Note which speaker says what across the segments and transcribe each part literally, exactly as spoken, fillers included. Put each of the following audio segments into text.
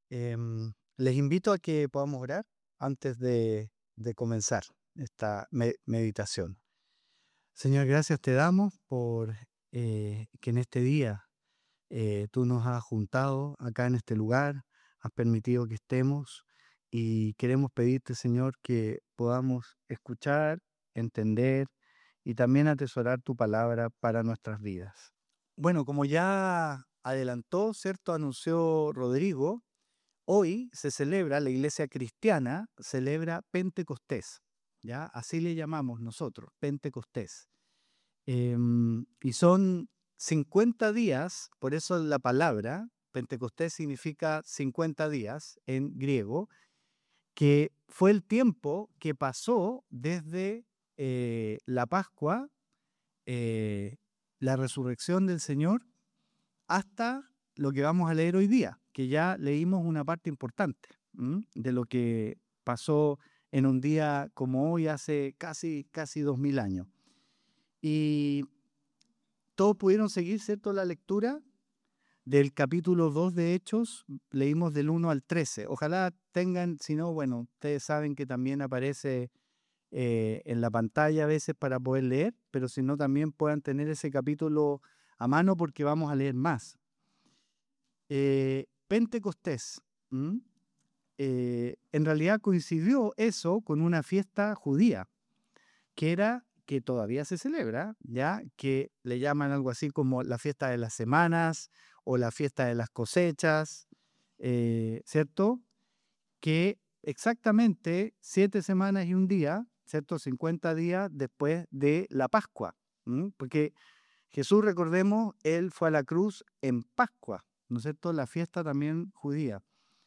Speaker 1: Em, les invito a que podamos orar antes de, de comenzar esta me- meditación. Señor, gracias te damos por eh, que en este día eh, tú nos has juntado acá en este lugar, has permitido que estemos y queremos pedirte, Señor, que podamos escuchar, entender y también atesorar tu palabra para nuestras vidas. Bueno, como ya adelantó, ¿cierto? Anunció Rodrigo. Hoy se celebra, la iglesia cristiana celebra Pentecostés, ¿ya? Así le llamamos nosotros, Pentecostés. Em, y son cincuenta días, por eso la palabra, Pentecostés significa cincuenta días en griego, que fue el tiempo que pasó desde eh, la Pascua, eh, la resurrección del Señor, hasta lo que vamos a leer hoy día, que ya leímos una parte importante ¿m? de lo que pasó en un día como hoy hace casi, casi dos mil años. Y todos pudieron seguir, ¿cierto?, la lectura del capítulo dos de Hechos, leímos del uno al trece. Ojalá tengan, si no, bueno, ustedes saben que también aparece eh, en la pantalla a veces para poder leer, pero si no, también puedan tener ese capítulo a mano porque vamos a leer más. Eh, Pentecostés. ¿m? Eh, en realidad coincidió eso con una fiesta judía, que era, que todavía se celebra, ya que le llaman algo así como la fiesta de las semanas o la fiesta de las cosechas, eh, ¿cierto? Que exactamente siete semanas y un día, ¿cierto? cincuenta días después de la Pascua, ¿m? Porque Jesús, recordemos, él fue a la cruz en Pascua, ¿no es cierto? La fiesta también judía.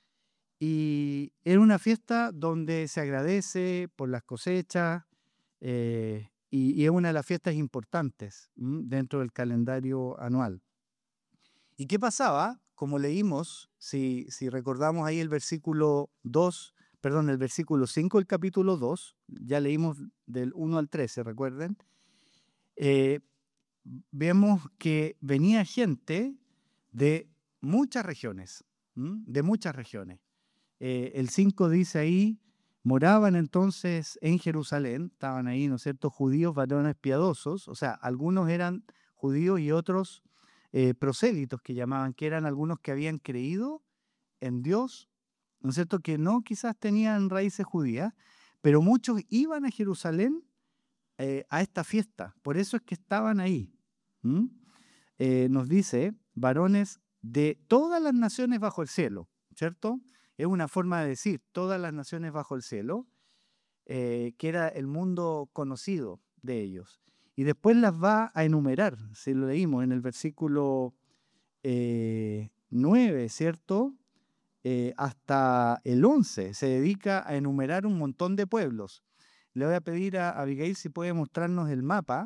Speaker 1: Y era una fiesta donde se agradece por las cosechas eh, y, y es una de las fiestas importantes ¿m? dentro del calendario anual. ¿Y qué pasaba? Como leímos, si, si recordamos ahí el versículo dos, perdón, el versículo cinco del capítulo dos, ya leímos del uno al trece, recuerden, eh, vemos que venía gente de muchas regiones, ¿m? de muchas regiones. Eh, el cinco dice ahí, moraban entonces en Jerusalén, estaban ahí, ¿no es cierto?, judíos varones piadosos, o sea, algunos eran judíos y otros eh, prosélitos que llamaban, que eran algunos que habían creído en Dios, ¿no es cierto?, que no quizás tenían raíces judías, pero muchos iban a Jerusalén eh, a esta fiesta, por eso es que estaban ahí. ¿m? Eh, nos dice, varones de todas las naciones bajo el cielo, ¿cierto? Es una forma de decir todas las naciones bajo el cielo, eh, que era el mundo conocido de ellos. Y después las va a enumerar, si lo leímos en el versículo eh, nueve, ¿cierto? Eh, hasta el once, se dedica a enumerar un montón de pueblos. Le voy a pedir a Abigail si puede mostrarnos el mapa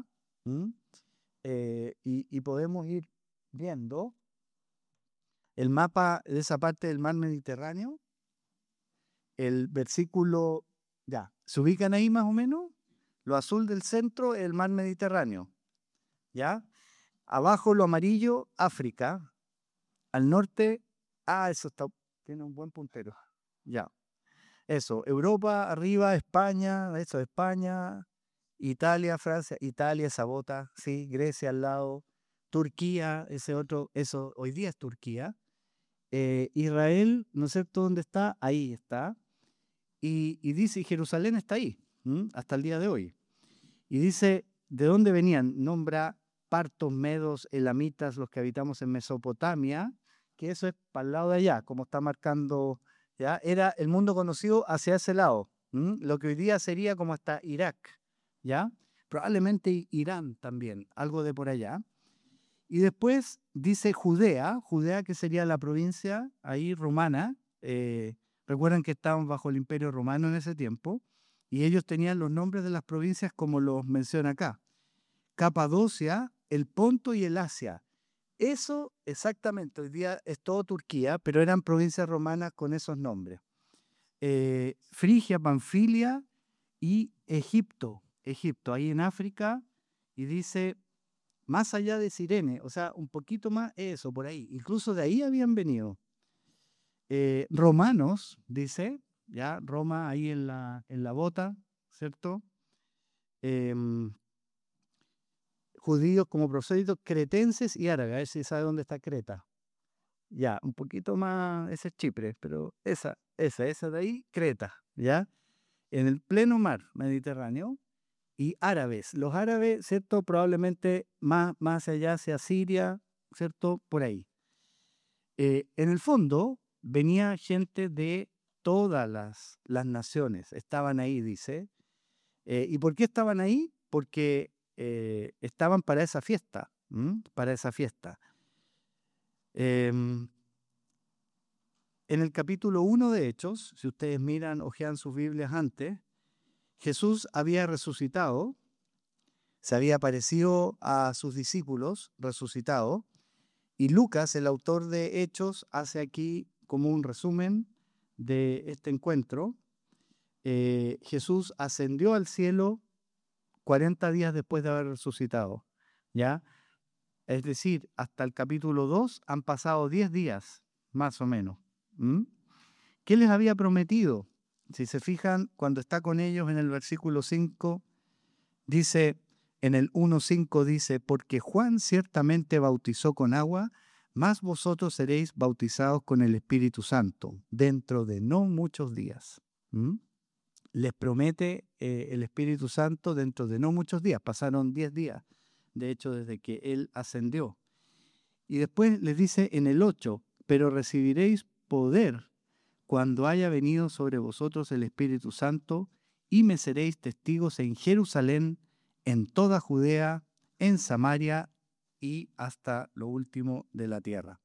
Speaker 1: eh, y, y podemos ir viendo el mapa de esa parte del mar Mediterráneo. El versículo, ya, ¿se ubican ahí más o menos? Lo azul del centro es el mar Mediterráneo, ¿ya? Abajo lo amarillo, África. Al norte, ah, eso está, tiene un buen puntero. Ya, eso, Europa, arriba, España, eso, España, Italia, Francia, Italia, esa bota, sí, Grecia al lado, Turquía, ese otro, eso, hoy día es Turquía. Eh, Israel, ¿no es cierto dónde está? Ahí está. Y, y dice, y Jerusalén está ahí, ¿m? hasta el día de hoy. Y dice, ¿de dónde venían? Nombra partos, medos, elamitas, los que habitamos en Mesopotamia, que eso es para el lado de allá, como está marcando, ¿ya? Era el mundo conocido hacia ese lado, ¿m? Lo que hoy día sería como hasta Irak, ¿ya? Probablemente Irán también, algo de por allá. Y después dice Judea, Judea que sería la provincia ahí romana. Eh, recuerdan que estaban bajo el imperio romano en ese tiempo y ellos tenían los nombres de las provincias como los menciona acá. Capadocia, el Ponto y el Asia. Eso exactamente, hoy día es todo Turquía, pero eran provincias romanas con esos nombres. Eh, Frigia, Panfilia y Egipto. Egipto, ahí en África, y dice más allá de Cirene, o sea, un poquito más eso, por ahí. Incluso de ahí habían venido. Eh, romanos, dice, ya, Roma ahí en la, en la bota, ¿cierto? Em, judíos como prosélitos, cretenses y árabes. A ver si sabe dónde está Creta. Ya, un poquito más, ese es Chipre, pero esa, esa, esa de ahí, Creta, ¿ya? En el pleno mar Mediterráneo. Y árabes. Los árabes, ¿cierto? Probablemente más, más allá hacia Siria, ¿cierto? Por ahí. Eh, en el fondo, venía gente de todas las, las naciones. Estaban ahí, dice. Eh, ¿y por qué estaban ahí? Porque eh, estaban para esa fiesta, ¿m? Para esa fiesta. Em, en el capítulo uno de Hechos, si ustedes miran, ojean sus Biblias antes, Jesús había resucitado, se había aparecido a sus discípulos resucitado, y Lucas, el autor de Hechos, hace aquí como un resumen de este encuentro. Eh, Jesús ascendió al cielo cuarenta días después de haber resucitado, ¿ya? Es decir, hasta el capítulo dos han pasado diez días, más o menos. ¿Mm? ¿Qué les había prometido? Si se fijan, cuando está con ellos en el versículo cinco, dice, en el uno cinco dice, porque Juan ciertamente bautizó con agua, mas vosotros seréis bautizados con el Espíritu Santo dentro de no muchos días. ¿Mm? Les promete eh, el Espíritu Santo dentro de no muchos días. Pasaron diez días, de hecho, desde que Él ascendió. Y después les dice en el ocho, pero recibiréis poder cuando haya venido sobre vosotros el Espíritu Santo, y me seréis testigos en Jerusalén, en toda Judea, en Samaria y hasta lo último de la tierra.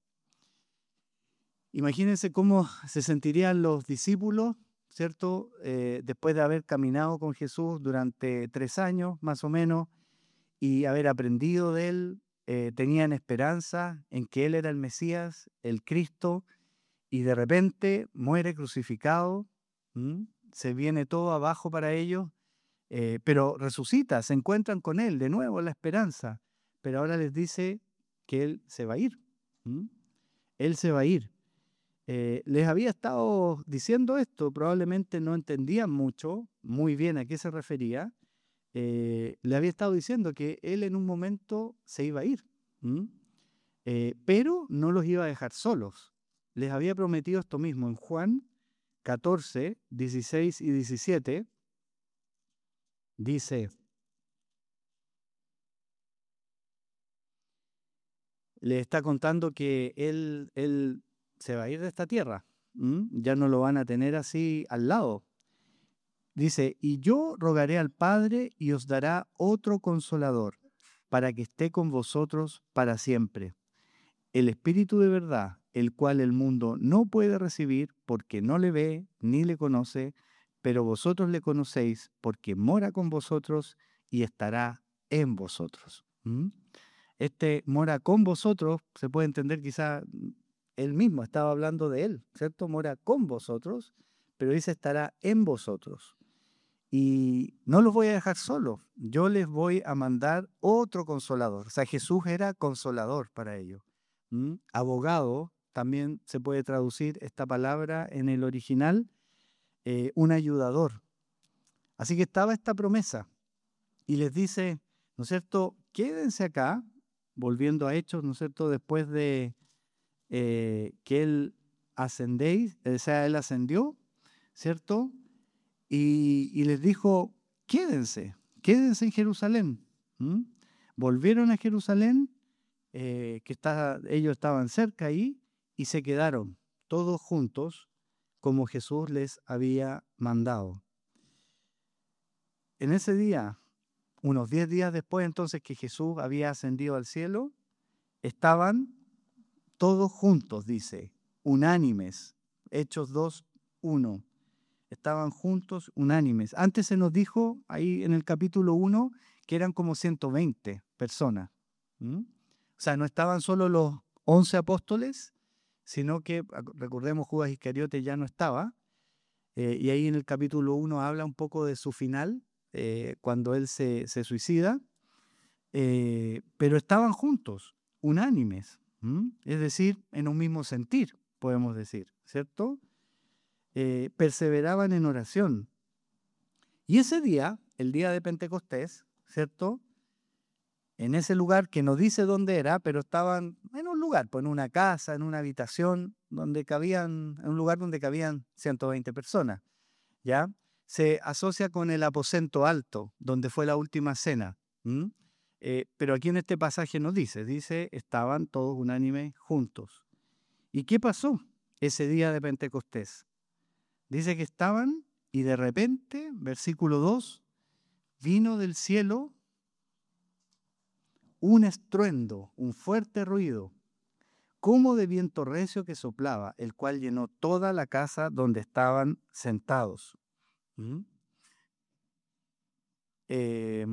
Speaker 1: Imagínense cómo se sentirían los discípulos, ¿cierto? Eh, después de haber caminado con Jesús durante tres años, más o menos, y haber aprendido de Él, eh, tenían esperanza en que Él era el Mesías, el Cristo, y de repente muere crucificado, ¿m? Se viene todo abajo para ellos, eh, pero resucita, se encuentran con Él, de nuevo la esperanza, pero ahora les dice que Él se va a ir, ¿m? Él se va a ir. Eh, les había estado diciendo esto, probablemente no entendían mucho, muy bien a qué se refería. Eh, le había estado diciendo que Él en un momento se iba a ir, ¿m? Eh, pero no los iba a dejar solos. Les había prometido esto mismo en Juan catorce, dieciséis y diecisiete. Dice, le está contando que él, él se va a ir de esta tierra. ¿m? Ya no lo van a tener así al lado. Dice, y yo rogaré al Padre y os dará otro consolador para que esté con vosotros para siempre. El Espíritu de verdad, el cual el mundo no puede recibir porque no le ve ni le conoce, pero vosotros le conocéis porque mora con vosotros y estará en vosotros. ¿Mm? Este mora con vosotros, se puede entender quizá él mismo estaba hablando de él, ¿cierto? Mora con vosotros, pero dice estará en vosotros. Y no los voy a dejar solos, yo les voy a mandar otro consolador. O sea, Jesús era consolador para ellos. ¿Mm? Abogado, también se puede traducir esta palabra en el original, eh, un ayudador. Así que estaba esta promesa y les dice, ¿no es cierto? Quédense acá, volviendo a Hechos, ¿no es cierto? Después de eh, que él ascendéis, o sea, él ascendió, ¿cierto? Y, y les dijo, quédense, quédense en Jerusalén. ¿Mm? Volvieron a Jerusalén, eh, que está, ellos estaban cerca ahí, y se quedaron todos juntos como Jesús les había mandado. En ese día, unos diez días después entonces que Jesús había ascendido al cielo, estaban todos juntos, dice, unánimes. Hechos dos, uno. Estaban juntos, unánimes. Antes se nos dijo ahí en el capítulo uno que eran como ciento veinte personas. ¿Mm? O sea, no estaban solo los once apóstoles, sino que, recordemos, Judas Iscariote ya no estaba. Eh, y ahí en el capítulo uno habla un poco de su final, eh, cuando él se, se suicida. Eh, pero estaban juntos, unánimes. ¿Mm? Es decir, en un mismo sentir. podemos decir, ¿cierto? Eh, perseveraban en oración. Y ese día, el día de Pentecostés, ¿cierto? En ese lugar que no dice dónde era, pero estaban en un lugar, pues en una casa, en una habitación, donde cabían, en un lugar donde cabían ciento veinte personas, ¿ya? Se asocia con el aposento alto, donde fue la última cena. ¿m? Eh, pero aquí en este pasaje no dice, dice, estaban todos unánimes juntos. ¿Y qué pasó ese día de Pentecostés? Dice que estaban y de repente, versículo dos, vino del cielo un estruendo, un fuerte ruido, como de viento recio que soplaba, el cual llenó toda la casa donde estaban sentados. ¿Mm? Eh,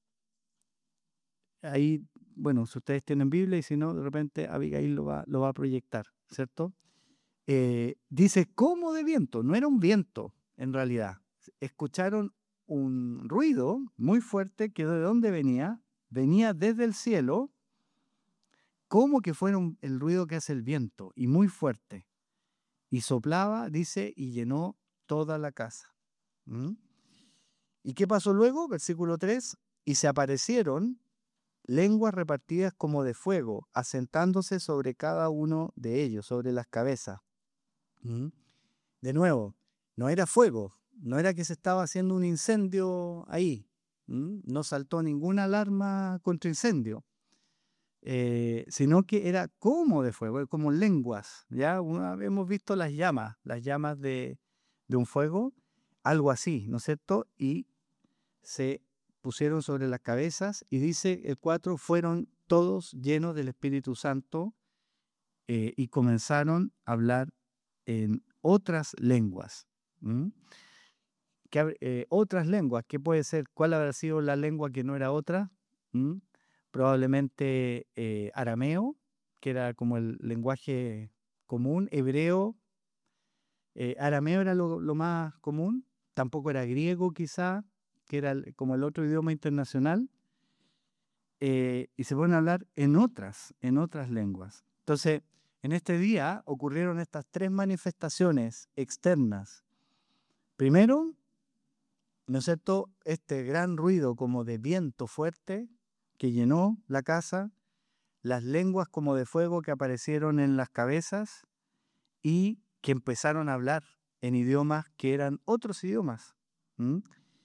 Speaker 1: ahí, bueno, si ustedes tienen Biblia y si no, de repente Abigail lo va, lo va a proyectar, ¿cierto? Eh, dice, como de viento, no era un viento en realidad. Escucharon un ruido muy fuerte que de dónde venía, venía desde el cielo, como que fuera un- el ruido que hace el viento, y muy fuerte. Y soplaba, dice, y llenó toda la casa. ¿Mm? ¿Y qué pasó luego? Versículo tres, y se aparecieron lenguas repartidas como de fuego, asentándose sobre cada uno de ellos, sobre las cabezas. ¿Mm? De nuevo, no era fuego, no era que se estaba haciendo un incendio ahí. ¿Mm? No saltó ninguna alarma contra incendio. Eh, sino que era como de fuego, como lenguas, ¿ya? Una- hemos visto las llamas, las llamas de, de un fuego, algo así, ¿no es cierto? Y se pusieron sobre las cabezas y dice el cuatro, fueron todos llenos del Espíritu Santo eh, y comenzaron a hablar en otras lenguas. ¿Mm? ¿Qué hab- eh, otras lenguas, ¿qué puede ser? ¿Cuál habrá sido la lengua que no era otra? ¿Mm? Probablemente eh, arameo, que era como el lenguaje común, hebreo, eh, arameo era lo, lo más común, tampoco era griego quizá, que era el- como el otro idioma internacional, eh, y se pueden hablar en otras, en otras lenguas. Entonces, en este día ocurrieron estas tres manifestaciones externas. Primero, ¿no es cierto? Este gran ruido como de viento fuerte que llenó la casa, las lenguas como de fuego que aparecieron en las cabezas y que empezaron a hablar en idiomas que eran otros idiomas. ¿m?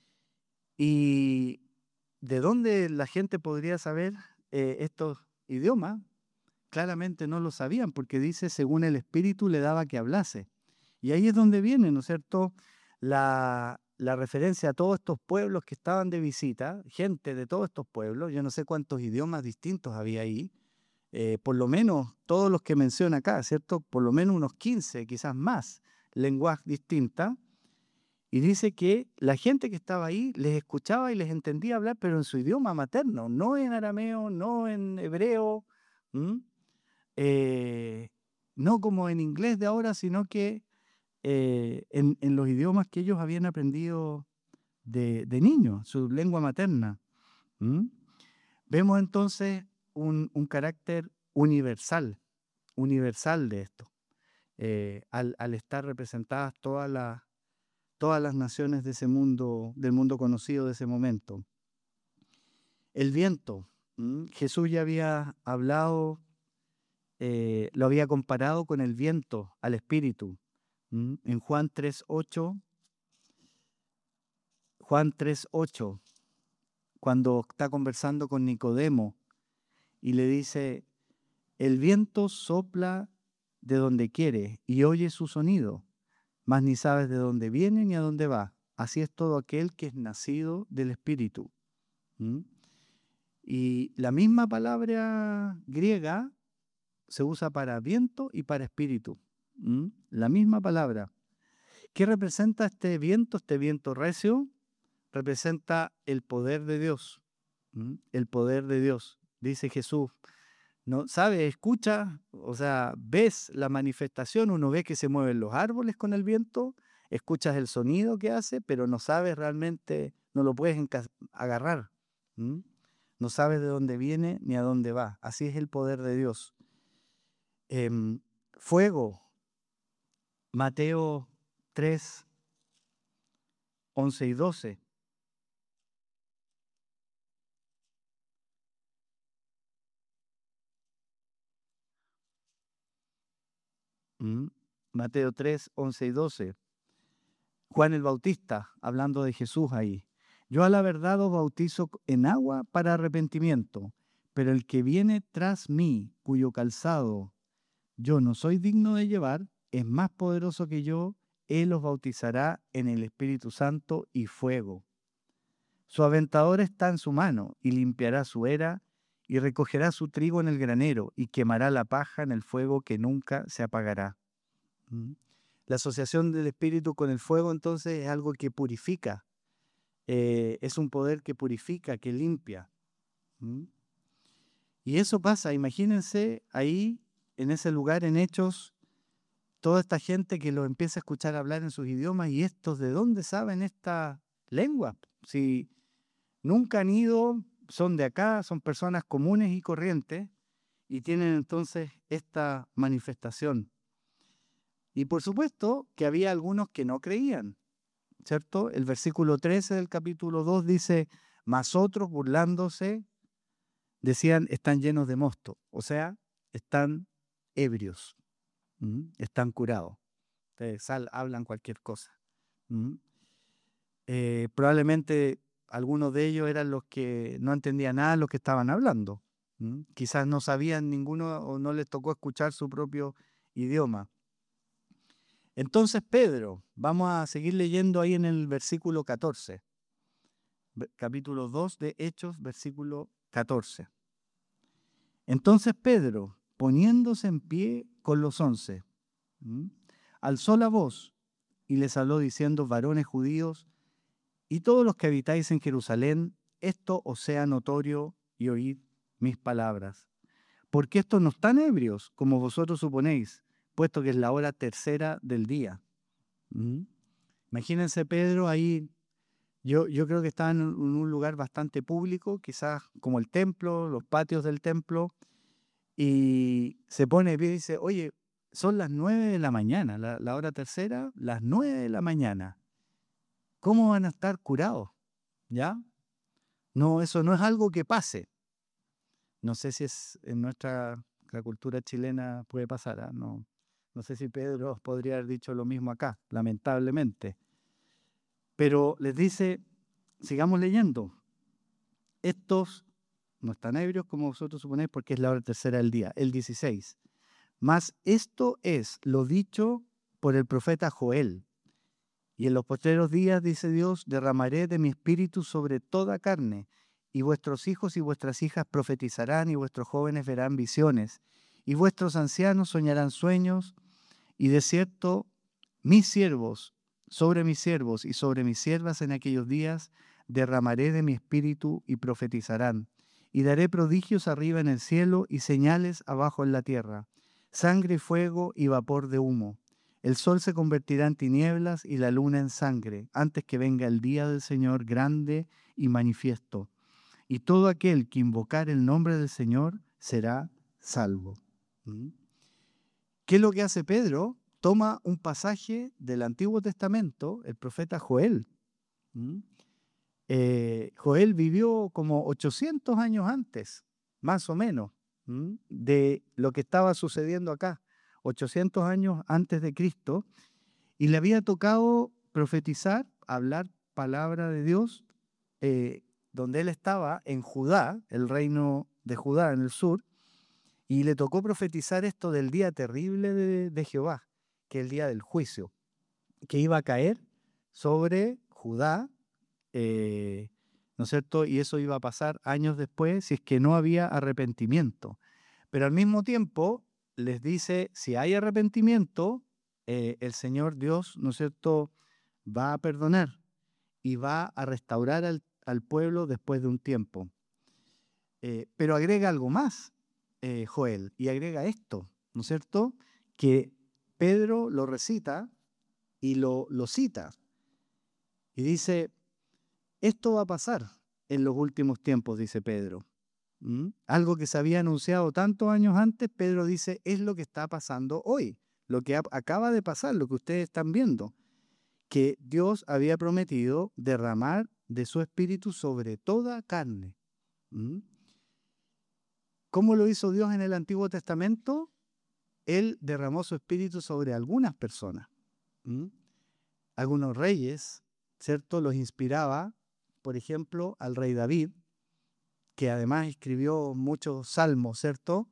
Speaker 1: ¿Y de dónde la gente podría saber eh, estos idiomas? Claramente no lo sabían porque dice, según el Espíritu le daba que hablase. Y ahí es donde viene, ¿no es cierto?, la, la referencia a todos estos pueblos que estaban de visita, gente de todos estos pueblos, yo no sé cuántos idiomas distintos había ahí, eh, por lo menos todos los que menciona acá, ¿cierto? Por lo menos unos quince, quizás más, lenguajes distintas. Y dice que la gente que estaba ahí les escuchaba y les entendía hablar, pero en su idioma materno, no en arameo, no en hebreo, ¿m? Eh, no como en inglés de ahora, sino que eh, en, en los idiomas que ellos habían aprendido de, de niños, su lengua materna. ¿m? Vemos entonces un, un carácter universal, universal de esto, eh, al, al estar representadas todas las, todas las naciones de ese mundo, del mundo conocido de ese momento. El viento, ¿m? Jesús ya había hablado, eh, lo había comparado con el viento, al espíritu. ¿m? En Juan tres ocho, Juan tres ocho, cuando está conversando con Nicodemo y le dice, el viento sopla de donde quiere y oye su sonido, mas ni sabes de dónde viene ni a dónde va. Así es todo aquel que es nacido del Espíritu. ¿m? Y la misma palabra griega se usa para viento y para espíritu. ¿m? La misma palabra. ¿Qué representa este viento, este viento recio? Representa el poder de Dios. ¿m? El poder de Dios. Dice Jesús, ¿no? ¿Sabes? Escucha, o sea, ves la manifestación, uno ve que se mueven los árboles con el viento, escuchas el sonido que hace, pero no sabes realmente, no lo puedes enca- agarrar. ¿m? No sabes de dónde viene ni a dónde va. Así es el poder de Dios. Em, fuego. Mateo tres, once y doce. ¿Mm? Mateo tres, once y doce. Juan el Bautista, hablando de Jesús ahí. Yo a la verdad os bautizo en agua para arrepentimiento, pero el que viene tras mí, cuyo calzado yo no soy digno de llevar, es más poderoso que yo, él os bautizará en el Espíritu Santo y fuego. Su aventador está en su mano, y limpiará su era, y recogerá su trigo en el granero, y quemará la paja en el fuego que nunca se apagará. ¿Mm? La asociación del Espíritu con el fuego, entonces, es algo que purifica. Eh, es un poder que purifica, que limpia. ¿Mm? Y eso pasa, imagínense ahí, en ese lugar, en Hechos, toda esta gente que lo empieza a escuchar hablar en sus idiomas, y estos, ¿de dónde saben esta lengua? Si nunca han ido, son de acá, son personas comunes y corrientes, y tienen entonces esta manifestación. Y por supuesto que había algunos que no creían, ¿cierto? El versículo trece del capítulo dos dice, mas otros burlándose decían, están llenos de mosto, o sea, están ebrios, ¿m? Están curados, Ustedes sal, hablan cualquier cosa. ¿M? Eh, probablemente algunos de ellos eran los que no entendían nada de lo que estaban hablando. ¿M? Quizás no sabían ninguno o no les tocó escuchar su propio idioma. Entonces Pedro, vamos a seguir leyendo ahí en el versículo catorce, capítulo dos de Hechos, versículo catorce. Entonces Pedro, poniéndose en pie con los once, ¿m? alzó la voz y les habló diciendo, varones judíos y todos los que habitáis en Jerusalén, esto os sea notorio y oíd mis palabras. Porque estos no están ebrios, como vosotros suponéis, puesto que es la hora tercera del día. ¿Mm? Imagínense Pedro ahí, yo, yo creo que estaba en un, en un lugar bastante público, quizás como el templo, los patios del templo, y se pone de pie y dice, oye, son las nueve de la mañana, la, la hora tercera, las nueve de la mañana. ¿Cómo van a estar curados? ¿Ya? No, eso no es algo que pase. No sé si es en nuestra la cultura chilena puede pasar, ¿eh? No, no sé si Pedro podría haber dicho lo mismo acá, lamentablemente. Pero les dice, sigamos leyendo. Estos no están ebrios como vosotros suponéis porque es la hora tercera del día, el dieciséis. Mas esto es lo dicho por el profeta Joel. Y en los postreros días, dice Dios, derramaré de mi espíritu sobre toda carne, y vuestros hijos y vuestras hijas profetizarán, y vuestros jóvenes verán visiones, y vuestros ancianos soñarán sueños, y de cierto, mis siervos, sobre mis siervos y sobre mis siervas en aquellos días, derramaré de mi espíritu y profetizarán, y daré prodigios arriba en el cielo y señales abajo en la tierra, sangre y fuego y vapor de humo. El sol se convertirá en tinieblas y la luna en sangre, antes que venga el día del Señor grande y manifiesto. Y todo aquel que invocar el nombre del Señor será salvo. ¿Mm? ¿Qué es lo que hace Pedro? Toma un pasaje del Antiguo Testamento, el profeta Joel. ¿Mm? Eh, Joel vivió como ochocientos años antes, más o menos, ¿m? de lo que estaba sucediendo acá, ochocientos años antes de Cristo, y le había tocado profetizar, hablar palabra de Dios, eh, donde él estaba en Judá, el reino de Judá en el sur, y le tocó profetizar esto del día terrible de, de Jehová, que es el día del juicio, que iba a caer sobre Judá, eh, ¿no es cierto? Y eso iba a pasar años después si es que no había arrepentimiento. Pero al mismo tiempo les dice, si hay arrepentimiento, eh, el Señor Dios, ¿no es cierto?, va a perdonar y va a restaurar al, al pueblo después de un tiempo. Eh, pero agrega algo más, eh, Joel, y agrega esto, ¿no es cierto?, que Pedro lo recita y lo, lo cita. Y dice, esto va a pasar en los últimos tiempos, dice Pedro. ¿Mm? Algo que se había anunciado tantos años antes, Pedro dice, es lo que está pasando hoy. lo que ha- acaba de pasar, lo que ustedes están viendo, que Dios había prometido derramar de su espíritu sobre toda carne. ¿Mm? ¿Cómo lo hizo Dios en el Antiguo Testamento? Él derramó su espíritu sobre algunas personas. ¿Mm? Algunos reyes, ¿cierto? Los inspiraba, por ejemplo, al rey David, que además escribió muchos salmos, ¿cierto?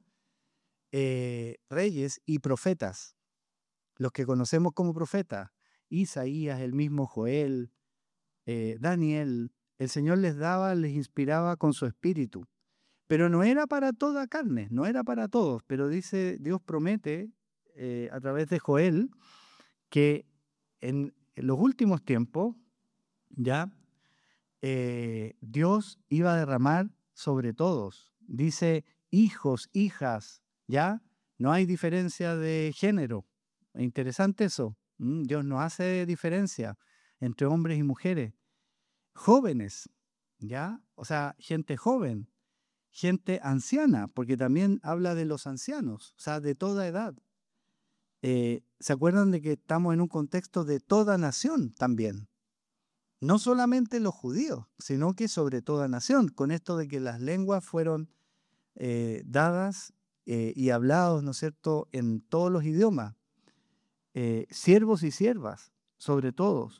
Speaker 1: Eh, reyes y profetas, los que conocemos como profetas, Isaías, el mismo Joel, eh, Daniel, el Señor les daba, les inspiraba con su espíritu. Pero no era para toda carne, no era para todos, pero dice, Dios promete eh, a través de Joel que en, en los últimos tiempos, ya, eh, Dios iba a derramar sobre todos. Dice hijos, hijas, ya, no hay diferencia de género. Interesante eso. Mm, Dios no hace diferencia entre hombres y mujeres. Jóvenes, ya, o sea, gente joven, gente anciana, porque también habla de los ancianos, o sea, de toda edad. Eh, ¿se acuerdan de que estamos en un contexto de toda nación también? No solamente los judíos, sino que sobre toda nación, con esto de que las lenguas fueron eh, dadas eh, y hablados, ¿no es cierto?, en todos los idiomas, eh, siervos y siervas, sobre todos.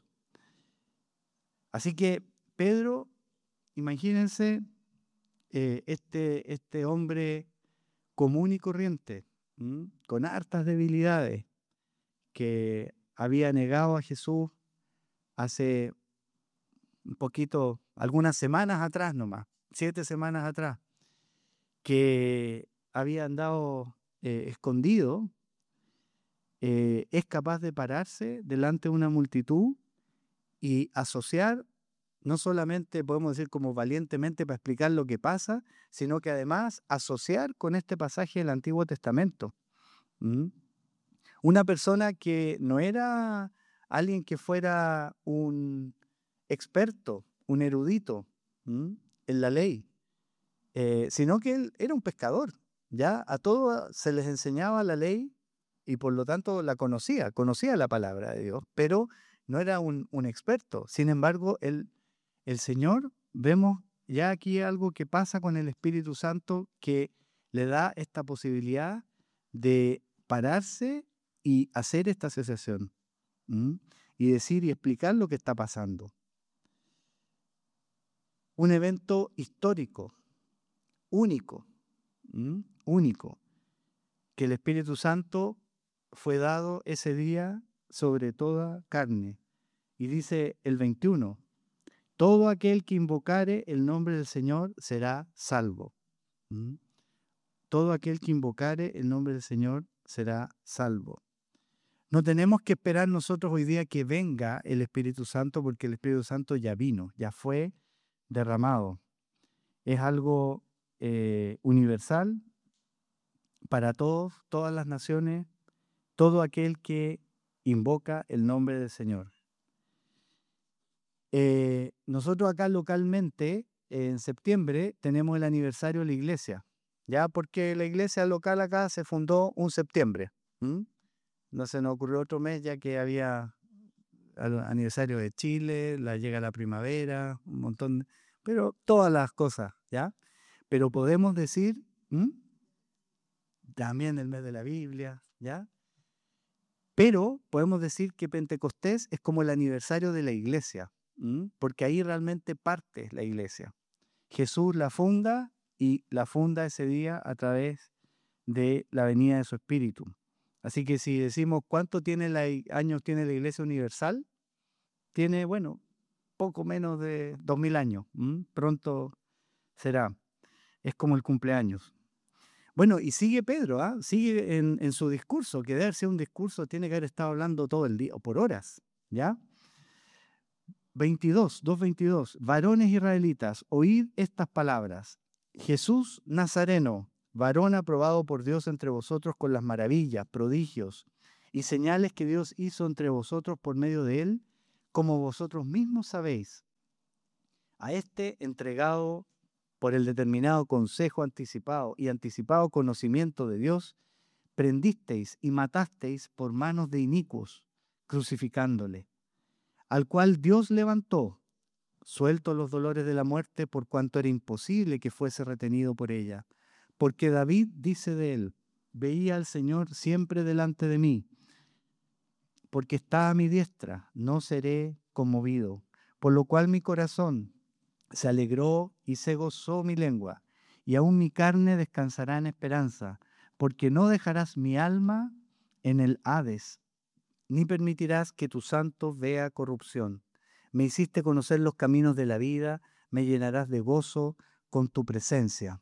Speaker 1: Así que Pedro, imagínense, eh, este, este hombre común y corriente, ¿m? Con hartas debilidades, que había negado a Jesús hace un poquito, algunas semanas atrás nomás, siete semanas atrás, que había andado eh, escondido, eh, es capaz de pararse delante de una multitud y asociar, no solamente podemos decir como valientemente para explicar lo que pasa, sino que además asociar con este pasaje del Antiguo Testamento. ¿Mm? Una persona que no era alguien que fuera un experto, un erudito, ¿m? En la ley, eh, sino que él era un pescador. Ya a todos se les enseñaba la ley y por lo tanto la conocía, conocía la palabra de Dios, pero no era un, un experto. Sin embargo, el, el Señor, vemos ya aquí algo que pasa con el Espíritu Santo que le da esta posibilidad de pararse y hacer esta asociación, ¿m? Y decir y explicar lo que está pasando. Un evento histórico, único, ¿m? Único, que el Espíritu Santo fue dado ese día sobre toda carne. Y dice el veintiuno, todo aquel que invocare el nombre del Señor será salvo. ¿M? Todo aquel que invocare el nombre del Señor será salvo. No tenemos que esperar nosotros hoy día que venga el Espíritu Santo, porque el Espíritu Santo ya vino, ya fue derramado. Es algo eh, universal para todos, todas las naciones, todo aquel que invoca el nombre del Señor. Eh, nosotros acá localmente, en septiembre, tenemos el aniversario de la iglesia, ya porque la iglesia local acá se fundó un septiembre. ¿M? No se nos ocurrió otro mes ya que había al aniversario de Chile, la llega la primavera, un montón, de- pero todas las cosas, ¿ya? Pero podemos decir, ¿m? También el mes de la Biblia, ¿ya? Pero podemos decir que Pentecostés es como el aniversario de la iglesia, ¿m? Porque ahí realmente parte la iglesia. Jesús la funda y la funda ese día a través de la venida de su Espíritu. Así que si decimos cuánto tiene la, i- años tiene la iglesia universal, tiene, bueno, poco menos de dos mil años. ¿M? Pronto será. Es como el cumpleaños. Bueno, y sigue Pedro, ¿ah? Sigue en, en su discurso, que debe ser un discurso, tiene que haber estado hablando todo el día, o por horas, ¿ya? veintidós, dos veintidós. Varones israelitas, oíd estas palabras. Jesús Nazareno, varón aprobado por Dios entre vosotros con las maravillas, prodigios y señales que Dios hizo entre vosotros por medio de él, como vosotros mismos sabéis. A este entregado por el determinado consejo anticipado y anticipado conocimiento de Dios, prendisteis y matasteis por manos de inicuos, crucificándole, al cual Dios levantó, suelto los dolores de la muerte, por cuanto era imposible que fuese retenido por ella. Porque David dice de él: veía al Señor siempre delante de mí, porque está a mi diestra, no seré conmovido. Por lo cual mi corazón se alegró y se gozó mi lengua, y aún mi carne descansará en esperanza, porque no dejarás mi alma en el Hades, ni permitirás que tu santo vea corrupción. Me hiciste conocer los caminos de la vida, me llenarás de gozo con tu presencia.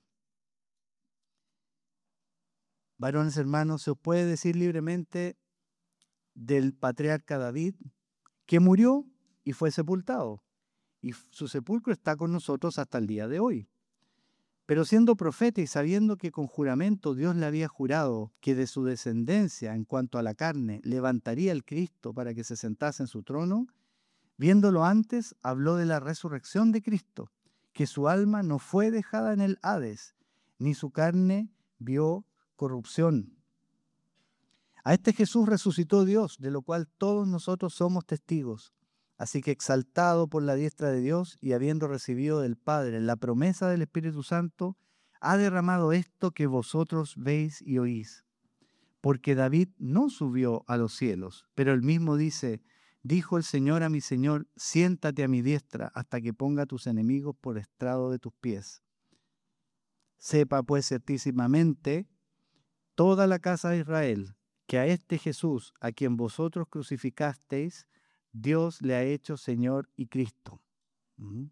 Speaker 1: Varones hermanos, se os puede decir libremente del patriarca David que murió y fue sepultado, y su sepulcro está con nosotros hasta el día de hoy. Pero siendo profeta y sabiendo que con juramento Dios le había jurado que de su descendencia en cuanto a la carne levantaría el Cristo para que se sentase en su trono, viéndolo antes, habló de la resurrección de Cristo, que su alma no fue dejada en el Hades, ni su carne vio corrupción. A este Jesús resucitó Dios, de lo cual todos nosotros somos testigos. Así que exaltado por la diestra de Dios y habiendo recibido del Padre la promesa del Espíritu Santo, ha derramado esto que vosotros veis y oís. Porque David no subió a los cielos, pero él mismo dice: dijo el Señor a mi Señor, siéntate a mi diestra hasta que ponga a tus enemigos por estrado de tus pies. Sepa pues certísimamente toda la casa de Israel que a este Jesús, a quien vosotros crucificasteis, Dios le ha hecho Señor y Cristo. ¿Mm?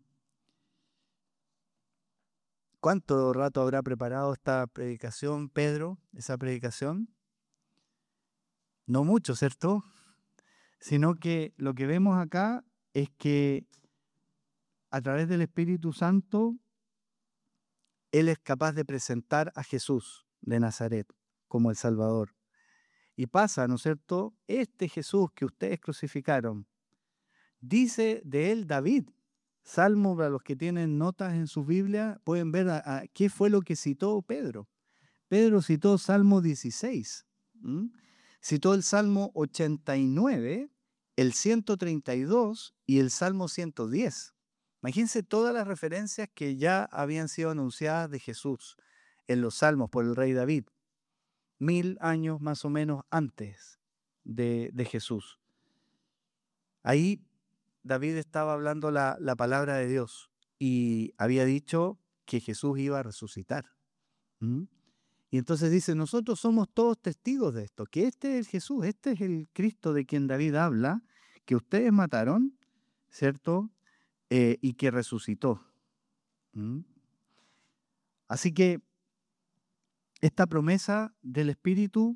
Speaker 1: ¿Cuánto rato habrá preparado esta predicación, Pedro, esa predicación? No mucho, ¿cierto? Sino que lo que vemos acá es que a través del Espíritu Santo, Él es capaz de presentar a Jesús de Nazaret como el Salvador. Y pasa, ¿no es cierto? Este Jesús que ustedes crucificaron, dice de él David. Salmo, para los que tienen notas en su Biblia, pueden ver a, a qué fue lo que citó Pedro. Pedro citó Salmo dieciséis, ¿m? Citó el Salmo ochenta y nueve, el ciento treinta y dos y el Salmo ciento diez. Imagínense todas las referencias que ya habían sido anunciadas de Jesús en los Salmos por el rey David, mil años más o menos antes de, de Jesús. Ahí David estaba hablando la, la palabra de Dios y había dicho que Jesús iba a resucitar. ¿Mm? Y entonces dice, nosotros somos todos testigos de esto, que este es el Jesús, este es el Cristo de quien David habla, que ustedes mataron, ¿cierto? Eh, y que resucitó. ¿Mm? Así que esta promesa del Espíritu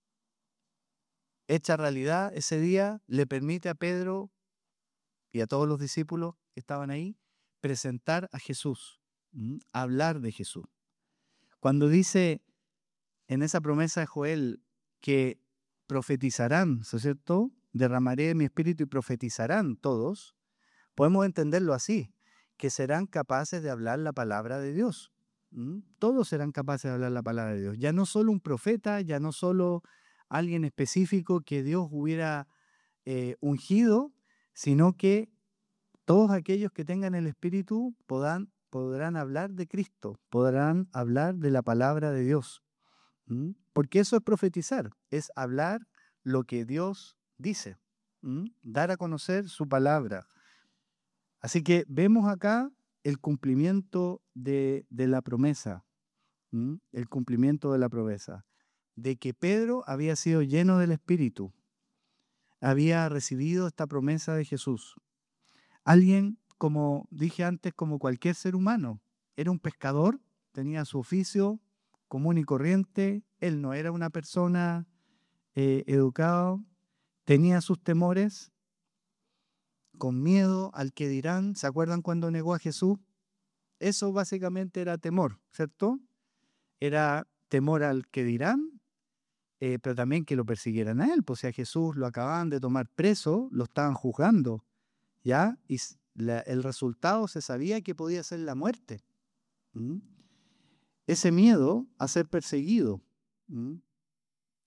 Speaker 1: hecha realidad ese día le permite a Pedro y a todos los discípulos que estaban ahí presentar a Jesús, ¿m? Hablar de Jesús. Cuando dice en esa promesa de Joel que profetizarán, ¿no es cierto? Derramaré mi espíritu y profetizarán todos, podemos entenderlo así, que serán capaces de hablar la palabra de Dios. ¿M? Todos serán capaces de hablar la palabra de Dios. Ya no solo un profeta, ya no solo alguien específico que Dios hubiera eh, ungido, sino que todos aquellos que tengan el Espíritu podrán, podrán hablar de Cristo, podrán hablar de la palabra de Dios. ¿Mm? Porque eso es profetizar, es hablar lo que Dios dice, ¿Mm? Dar a conocer su palabra. Así que vemos acá el cumplimiento de, de la promesa, ¿Mm? El cumplimiento de la promesa, de que Pedro había sido lleno del Espíritu, había recibido esta promesa de Jesús. Alguien, como dije antes, como cualquier ser humano, era un pescador, tenía su oficio común y corriente, él no era una persona eh, educada, tenía sus temores, con miedo al que dirán. ¿Se acuerdan cuando negó a Jesús? Eso básicamente era temor, ¿cierto? Era temor al que dirán, eh, pero también que lo persiguieran a él, pues si a Jesús lo acababan de tomar preso, lo estaban juzgando, ¿ya? Y la, el resultado se sabía que podía ser la muerte. ¿Mm? Ese miedo a ser perseguido. ¿Mm?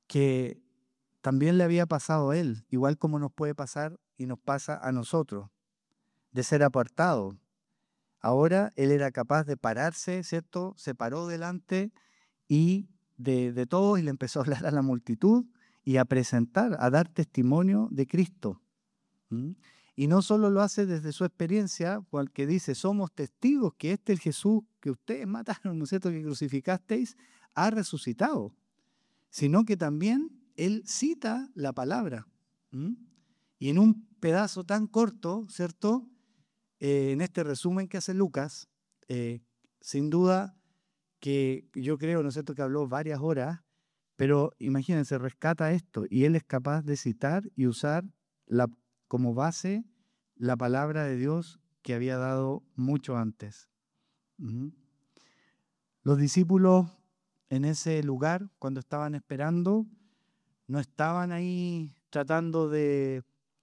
Speaker 1: que también le había pasado a él, igual como nos puede pasar y nos pasa a nosotros, de ser apartado. Ahora él era capaz de pararse, ¿cierto? Se paró delante y de, de todos y le empezó a hablar a la multitud y a presentar, a dar testimonio de Cristo. ¿Mm? Y no solo lo hace desde su experiencia, porque dice, somos testigos que este el Jesús que ustedes mataron, ¿no es cierto?, que crucificasteis, ha resucitado, sino que también él cita la palabra. ¿Mm? Y en un pedazo tan corto, ¿cierto?, eh, en este resumen que hace Lucas, eh, sin duda que yo creo, ¿no es cierto?, que habló varias horas, pero imagínense, rescata esto y él es capaz de citar y usar la, como base la palabra de Dios que había dado mucho antes. Ujú. Los discípulos en ese lugar, cuando estaban esperando, no estaban ahí tratando de,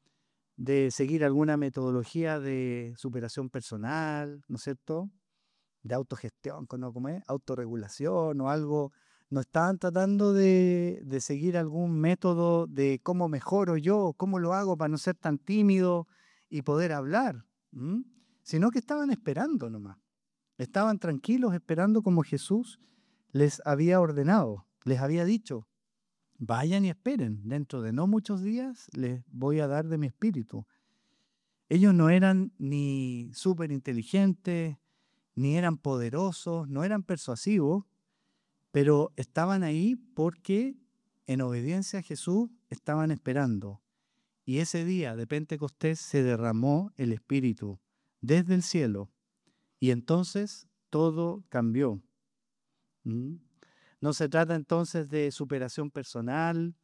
Speaker 1: de seguir alguna metodología de superación personal, ¿no es cierto?, de autogestión, ¿no? ¿Cómo es? Autorregulación o algo. No estaban tratando de, de seguir algún método de cómo mejoro yo, cómo lo hago para no ser tan tímido y poder hablar, ¿m? Sino que estaban esperando nomás. Estaban tranquilos esperando como Jesús les había ordenado, les había dicho, vayan y esperen, dentro de no muchos días les voy a dar de mi espíritu. Ellos no eran ni súper inteligentes, ni eran poderosos, no eran persuasivos, pero estaban ahí porque en obediencia a Jesús estaban esperando. Y ese día de Pentecostés se derramó el Espíritu desde el cielo y entonces todo cambió. ¿Mm? No se trata entonces de superación personal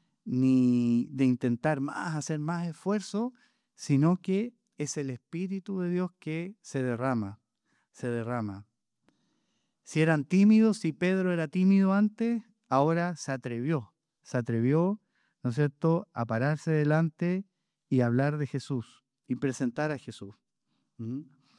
Speaker 1: ni de intentar más, hacer más esfuerzo, sino que es el Espíritu de Dios que se derrama, se derrama. Si eran tímidos, si Pedro era tímido antes, ahora se atrevió, se atrevió, ¿no es cierto?, a pararse delante y hablar de Jesús y presentar a Jesús. ¿Mm?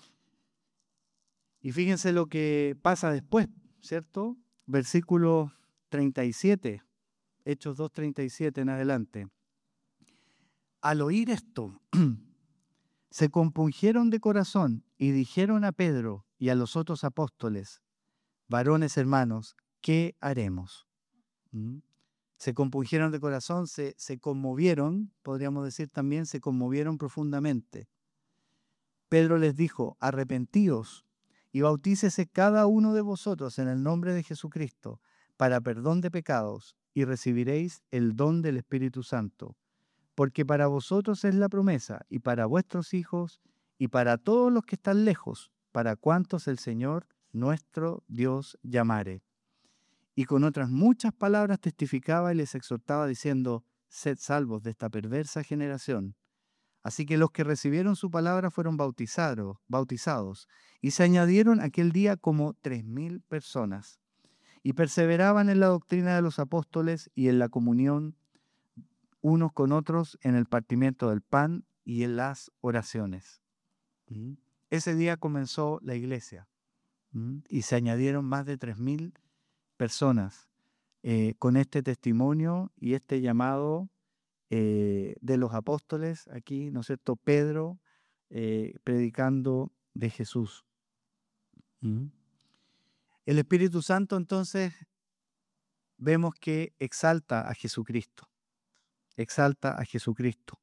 Speaker 1: Y fíjense lo que pasa después, ¿cierto? Versículo treinta y siete, Hechos dos, treinta y siete en adelante. Al oír esto, se compungieron de corazón y dijeron a Pedro y a los otros apóstoles, varones hermanos, ¿qué haremos? ¿Mm? Se compungieron de corazón, se, se conmovieron, podríamos decir también, se conmovieron profundamente. Pedro les dijo, arrepentíos y bautícese cada uno de vosotros en el nombre de Jesucristo para perdón de pecados y recibiréis el don del Espíritu Santo. Porque para vosotros es la promesa y para vuestros hijos y para todos los que están lejos, para cuantos el Señor nuestro Dios llamare. Y con otras muchas palabras testificaba y les exhortaba diciendo, sed salvos de esta perversa generación. Así que los que recibieron su palabra fueron bautizados, bautizados y se añadieron aquel día como tres mil personas. Y perseveraban en la doctrina de los apóstoles y en la comunión unos con otros, en el partimiento del pan y en las oraciones. ¿Mm? Ese día comenzó la iglesia. ¿Mm? Y se añadieron más de tres mil personas eh, con este testimonio y este llamado eh, de los apóstoles, aquí, ¿no es cierto?, Pedro eh, predicando de Jesús. ¿Mm? El Espíritu Santo entonces vemos que exalta a Jesucristo, exalta a Jesucristo.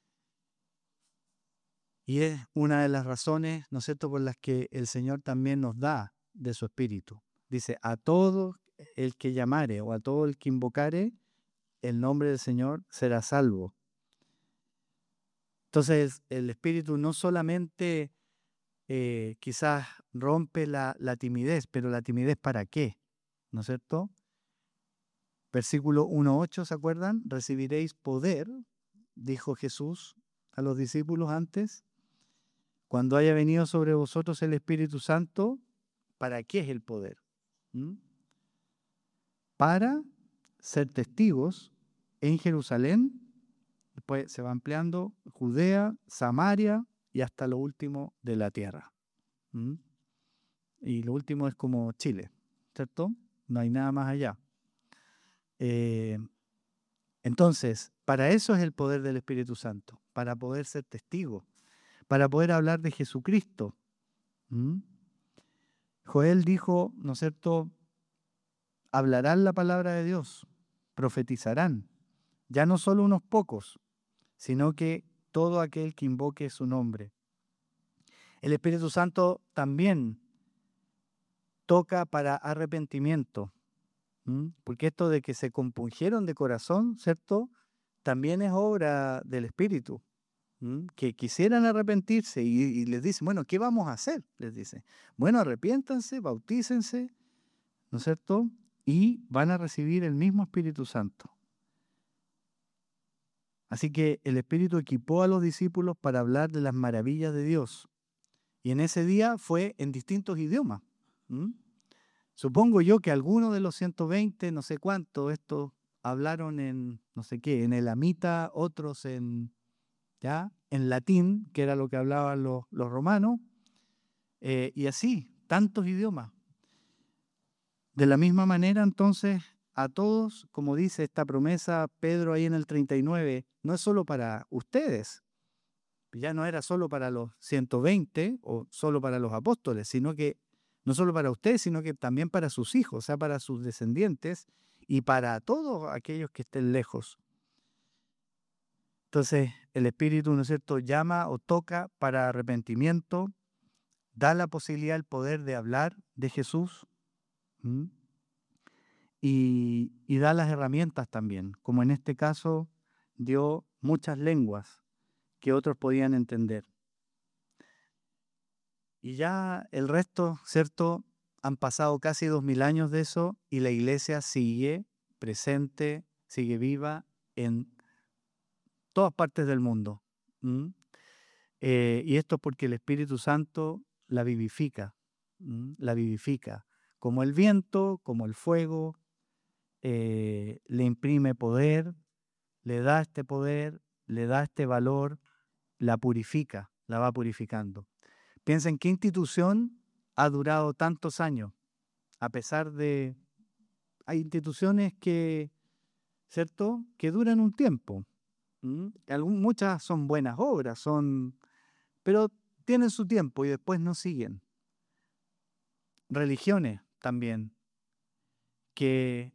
Speaker 1: Y es una de las razones, ¿no es cierto?, por las que el Señor también nos da de su Espíritu. Dice, a todo el que llamare o a todo el que invocare el nombre del Señor será salvo. Entonces, el Espíritu no solamente eh, quizás rompe la, la timidez, pero la timidez ¿para qué? ¿No es cierto? Versículo uno ocho, ¿se acuerdan? Recibiréis poder, dijo Jesús a los discípulos antes, cuando haya venido sobre vosotros el Espíritu Santo. ¿Para qué es el poder? ¿Mm? Para ser testigos en Jerusalén, después se va ampliando, Judea, Samaria y hasta lo último de la tierra. ¿Mm? Y lo último es como Chile, ¿cierto? No hay nada más allá. Eh, Entonces, para eso es el poder del Espíritu Santo, para poder ser testigo, para poder hablar de Jesucristo. ¿Mm? Joel dijo, ¿no es cierto?, hablarán la palabra de Dios, profetizarán, ya no solo unos pocos, sino que todo aquel que invoque su nombre. El Espíritu Santo también toca para arrepentimiento, ¿m? Porque esto de que se compungieron de corazón, ¿cierto?, también es obra del Espíritu, ¿m? Que quisieran arrepentirse y, y les dice, bueno, ¿qué vamos a hacer? Les dice, bueno, arrepiéntanse, bautícense, ¿no es cierto?, y van a recibir el mismo Espíritu Santo. Así que el Espíritu equipó a los discípulos para hablar de las maravillas de Dios. Y en ese día fue en distintos idiomas. ¿Mm? Supongo yo que algunos de los ciento veinte, no sé cuántos, estos hablaron en, no sé qué, en elamita, otros en, ¿ya?, en latín, que era lo que hablaban los, los romanos, eh, y así, tantos idiomas. De la misma manera, entonces, a todos, como dice esta promesa Pedro ahí en el treinta y nueve, no es solo para ustedes, ya no era solo para los ciento veinte o solo para los apóstoles, sino que no solo para ustedes, sino que también para sus hijos, o sea, para sus descendientes y para todos aquellos que estén lejos. Entonces, el Espíritu, ¿no es cierto?, llama o toca para arrepentimiento, da la posibilidad, el poder de hablar de Jesús. ¿Mm? Y, y da las herramientas también, como en este caso dio muchas lenguas que otros podían entender. Y ya el resto, ¿cierto? Han pasado casi dos mil años de eso y la iglesia sigue presente, sigue viva en todas partes del mundo. ¿Mm? Eh, y esto es porque el Espíritu Santo la vivifica, ¿Mm? la vivifica, como el viento, como el fuego. Eh, le imprime poder, le da este poder, le da este valor, la purifica, la va purificando. Piensen qué institución ha durado tantos años, a pesar de... Hay instituciones que, ¿cierto?, que duran un tiempo. ¿Mm? Algún, muchas son buenas obras, son, pero tienen su tiempo y después no siguen. Religiones también, que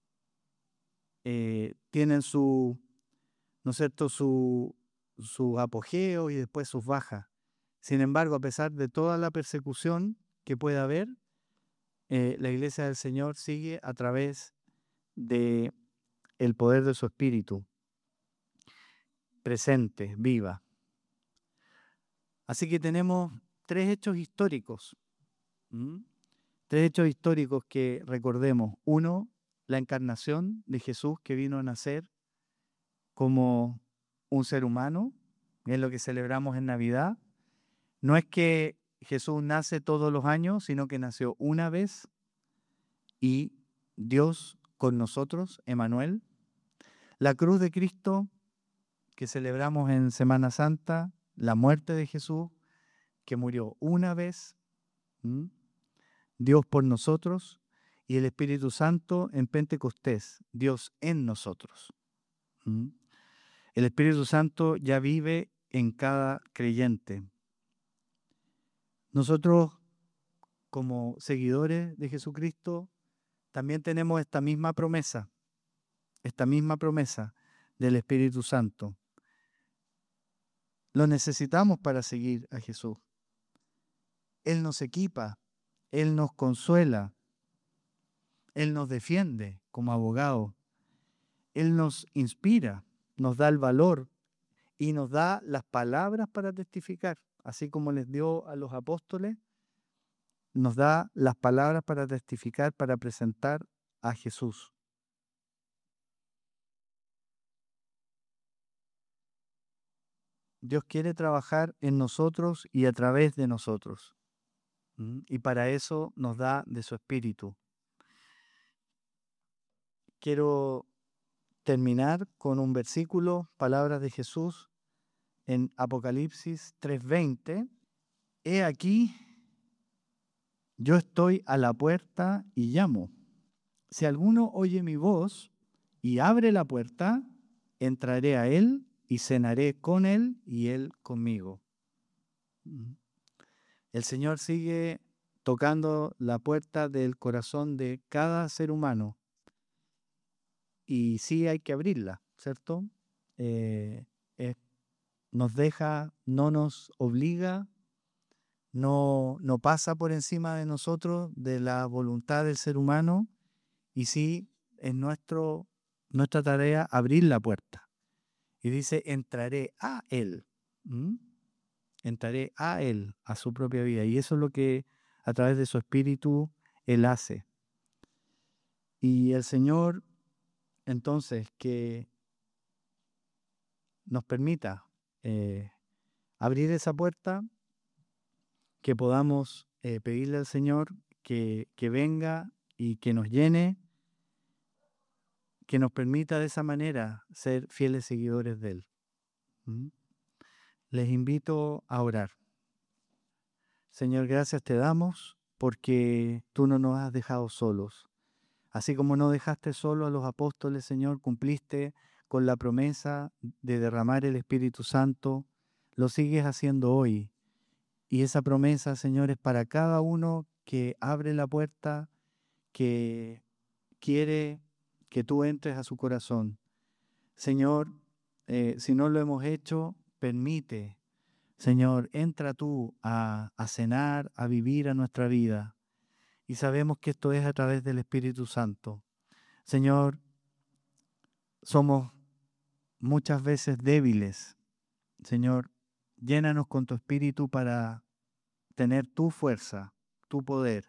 Speaker 1: eh, tienen su, ¿no es cierto?, su, su apogeo y después sus bajas. Sin embargo, a pesar de toda la persecución que pueda haber, eh, la Iglesia del Señor sigue a través de el poder de su Espíritu, presente, viva. Así que tenemos tres hechos históricos, ¿Mm? tres hechos históricos que recordemos. Uno, la encarnación de Jesús, que vino a nacer como un ser humano, es lo que celebramos en Navidad. No es que Jesús nace todos los años, sino que nació una vez y Dios con nosotros, Emmanuel. La cruz de Cristo, que celebramos en Semana Santa, la muerte de Jesús, que murió una vez, ¿Mm? Dios por nosotros, y el Espíritu Santo en Pentecostés, Dios en nosotros. ¿Mm? El Espíritu Santo ya vive en cada creyente. Nosotros, como seguidores de Jesucristo, también tenemos esta misma promesa, esta misma promesa del Espíritu Santo. Lo necesitamos para seguir a Jesús. Él nos equipa, Él nos consuela, Él nos defiende como abogado, Él nos inspira, nos da el valor y nos da las palabras para testificar, así como les dio a los apóstoles, nos da las palabras para testificar, para presentar a Jesús. Dios quiere trabajar en nosotros y a través de nosotros. ¿Mm? Y para eso nos da de su Espíritu. Quiero terminar con un versículo, palabras de Jesús en Apocalipsis tres veinte. He aquí, yo estoy a la puerta y llamo. Si alguno oye mi voz y abre la puerta, entraré a Él y cenaré con Él y Él conmigo. El Señor sigue tocando la puerta del corazón de cada ser humano y sí hay que abrirla, ¿cierto? Eh, es- nos deja, no nos obliga, no, no pasa por encima de nosotros, de la voluntad del ser humano, y sí es nuestro, nuestra tarea abrir la puerta. Y dice, entraré a Él. ¿Mm? Entraré a Él, a su propia vida. Y eso es lo que a través de su espíritu Él hace. Y el Señor, entonces, que nos permita eh, abrir esa puerta, que podamos eh, pedirle al Señor que, que venga y que nos llene, que nos permita de esa manera ser fieles seguidores de Él. ¿Mm? Les invito a orar. Señor, gracias te damos porque tú no nos has dejado solos. Así como no dejaste solo a los apóstoles, Señor, cumpliste con la promesa de derramar el Espíritu Santo, lo sigues haciendo hoy. Y esa promesa, Señor, es para cada uno que abre la puerta, que quiere que tú entres a su corazón. Señor, eh, si no lo hemos hecho, permite, Señor, entra tú a, a cenar, a vivir a nuestra vida. Y sabemos que esto es a través del Espíritu Santo. Señor, somos muchas veces débiles. Señor, llénanos con tu Espíritu para tener tu fuerza, tu poder.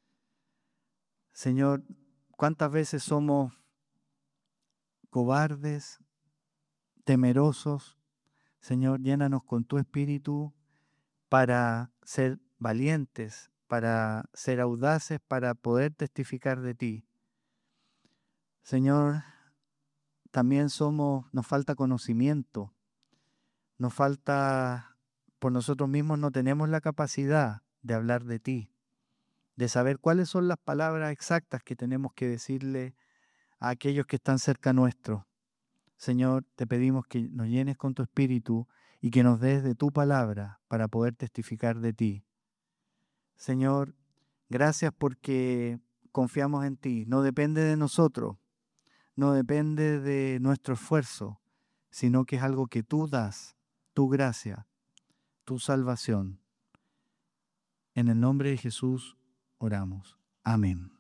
Speaker 1: Señor, ¿cuántas veces somos cobardes, temerosos? Señor, llénanos con tu Espíritu para ser valientes, para ser audaces, para poder testificar de ti. Señor, también somos, nos falta conocimiento, nos falta, por nosotros mismos no tenemos la capacidad de hablar de ti, de saber cuáles son las palabras exactas que tenemos que decirle a aquellos que están cerca nuestro. Señor, te pedimos que nos llenes con tu Espíritu y que nos des de tu palabra para poder testificar de ti. Señor, gracias porque confiamos en ti. No depende de nosotros, no depende de nuestro esfuerzo, sino que es algo que tú das, tu gracia, tu salvación. En el nombre de Jesús oramos. Amén.